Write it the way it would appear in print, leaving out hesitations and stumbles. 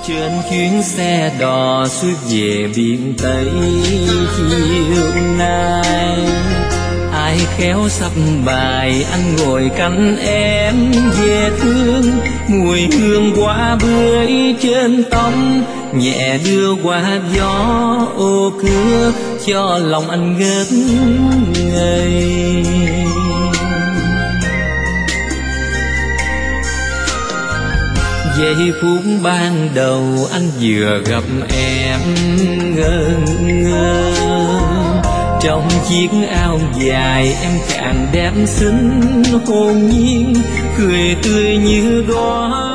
Trên chuyến xe đò xuôi về biển Tây chiều nay, ai khéo sắp bài anh ngồi cạnh em về thương. Mùi hương hoa bưởi trên tóc nhẹ đưa qua gió ô cửa, cho lòng anh ngất ngây. Giây phút ban đầu anh vừa gặp em ngơ ngơ, trong chiếc áo dài em càng đẹp xinh hồn nhiên, cười tươi như đóa